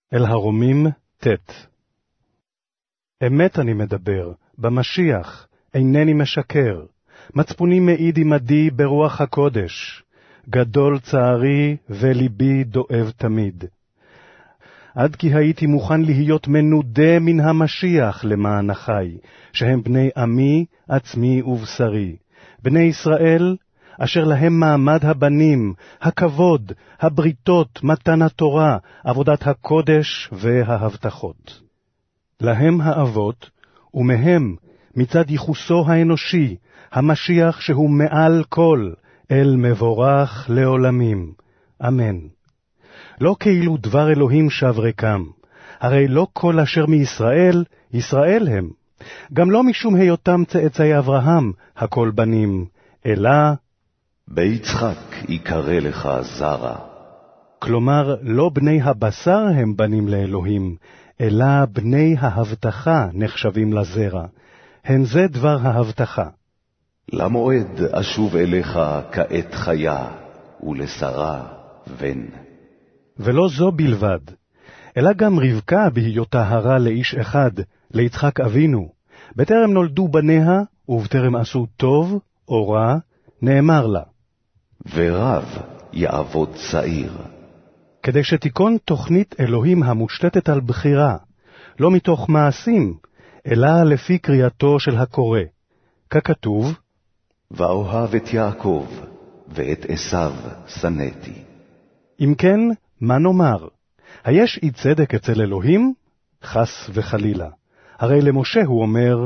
אל הרומים ט'. אמת אני מדבר, במשיח, אינני משקר. מצפוני מעיד עמדי ברוח הקודש. גדול צערי וליבי דואב תמיד. עד כי הייתי מוכן להיות מנודה מן המשיח למען אחי, שהם בני עמי, עצמי ובשרי. בני ישראל, אשר להם מעמד הבנים, הכבוד, הבריתות, מתן התורה, עבודת הקודש וההבטחות. להם האבות, ומהם, מצד ייחוסו האנושי, המשיח שהוא מעל כל, אל מבורך לעולמים. אמן. לא כאילו דבר אלוהים שב ריקם, הרי לא כל אשר מישראל, ישראל הם. גם לא משום היותם צאצאי אברהם, הכל בנים, אלא ביצחק יקרא לך זרע. כלומר, לא בני הבשר הם בנים לאלוהים, אלא בני ההבטחה נחשבים לזרע. הן זה דבר ההבטחה. למועד אשוב אליך כעת חיה, ולשרה בן. ולא זו בלבד, אלא גם רבקה בהיותה הרה לאיש אחד, ליצחק אבינו, בטרם נולדו בניה, ובטרם עשו טוב או רע, נאמר לה, ורב יעבוד צעיר. כדי שתיקון תוכנית אלוהים המושתתת על בחירה, לא מתוך מעשים, אלא לפי קריאתו של הקורא. ככתוב, ואוהב את יעקב, ואת עשיו שנאתי. אם כן, מה נאמר? היש אי צדק אצל אלוהים? חס וחלילה. הרי למשה הוא אומר,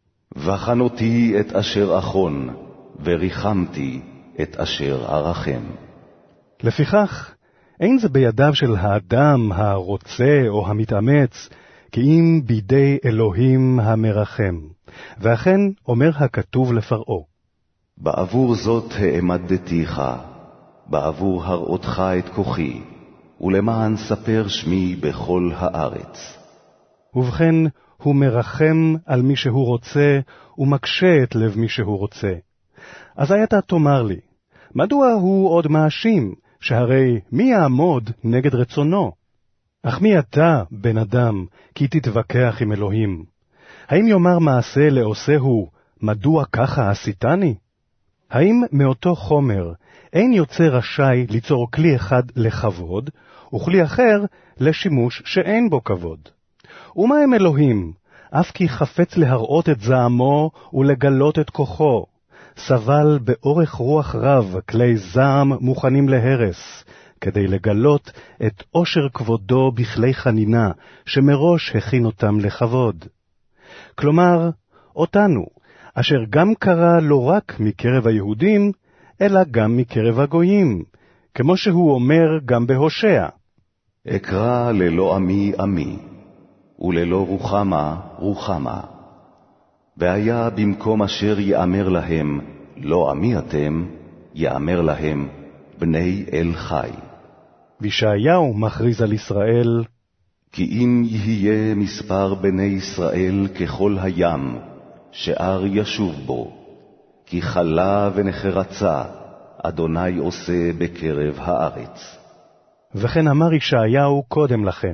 וחנותי את אשר אחון, וריחמתי את אשר ארחם. לפיכך, אין זה בידיו של האדם הרוצה או המתאמץ, כי אם בידי אלוהים המרחם. ואכן אומר הכתוב לפרעה, בעבור זאת העמדתיך, בעבור הראותך את כוחי, ולמען ספר שמי בכל הארץ. ובכן, הוא מרחם על מי שהוא רוצה, ומקשה את לב מי שהוא רוצה. אז אתה תאמר לי, מדוע הוא עוד מאשים, שהרי מי יעמוד נגד רצונו? אך מי אתה, בן אדם, כי תתווכח עם אלוהים? האם יאמר מעשה לעושהו, מדוע ככה עשיתני? האם מאותו חומר אין יוצא רשאי ליצור כלי אחד לכבוד, וכלי אחר לשימוש שאין בו כבוד? ומה הם אלוהים, אף כי חפץ להראות את זעמו ולגלות את כוחו, סבל באורך רוח רב כלי זעם מוכנים להרס, כדי לגלות את עושר כבודו בכלי חנינה, שמראש הכין אותם לכבוד. כלומר, אותנו, אשר גם קרא לא רק מקרב היהודים, אלא גם מקרב הגויים, כמו שהוא אומר גם בהושע. אקרא ללא עמי עמי, וללא רוחמה רוחמה. והיה במקום אשר יאמר להם, לא עמי אתם, יאמר להם, בני אל חי. וישעיהו מכריז על ישראל, כי אם יהיה מספר בני ישראל ככל הים, שאר ישוב בו, כי חלה ונחרצה, אדוני עושה בקרב הארץ. וכן אמר ישעיהו קודם לכן,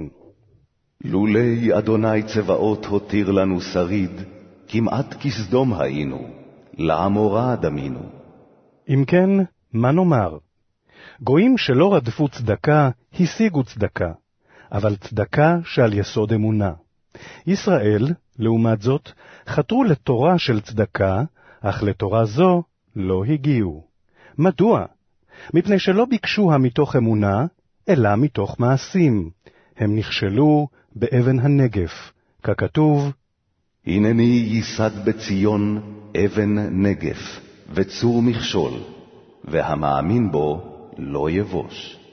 לולי אדוני צבאות הותיר לנו שריד, כמעט כסדום היינו, לעמורה דמינו. אם כן, מה נאמר? גויים שלא רדפו צדקה, השיגו צדקה, אבל צדקה שעל יסוד אמונה. ישראל, לעומת זאת, חתרו לתורה של צדקה, אך לתורה זו לא הגיעו. מדוע? מפני שלא ביקשוה מתוך אמונה, אלא מתוך מעשים. הם נכשלו באבן הנגף, ככתוב, הנני ייסד בציון אבן נגף, וצור מכשול, והמאמין בו לא יבוש.